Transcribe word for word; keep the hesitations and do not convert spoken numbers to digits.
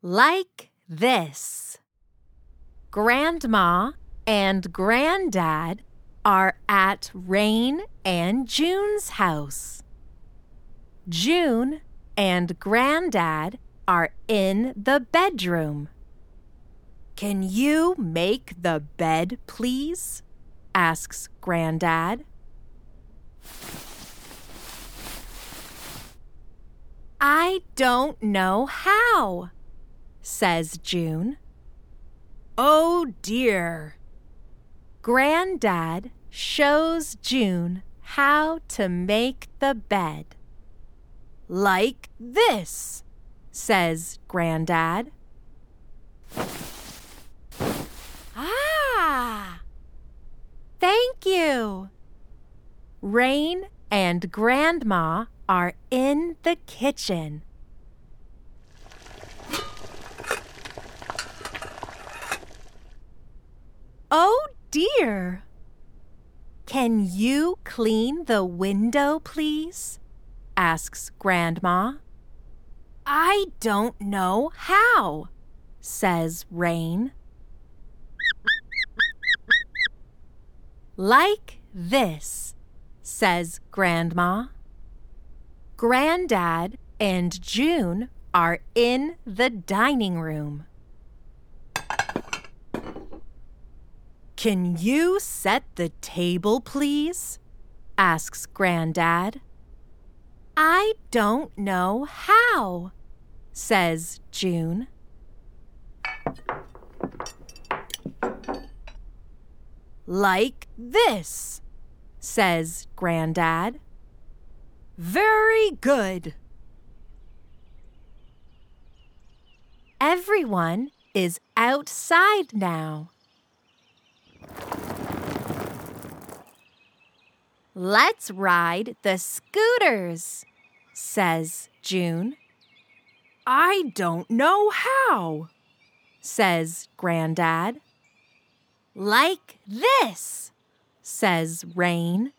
Like this. Grandma and Granddad are at Rain and June's house. June and Granddad are in the bedroom. "Can you make the bed, please?" asks Granddad. "I don't know how," says June. "Oh dear." Granddad shows June how to make the bed. "Like this," says Granddad. Ah! Thank you. Rain and Grandma are in the kitchen. "Oh dear! Can you clean the window, please?" asks Grandma. "I don't know how," says Rain. "Like this," says Grandma. Granddad and June are in the dining room. "Can you set the table, please?" asks Granddad. "I don't know how," says June. "Like this," says Granddad. "Very good." Everyone is outside now. "Let's ride the scooters," says June. "I don't know how," says Granddad. "Like this," says Rain.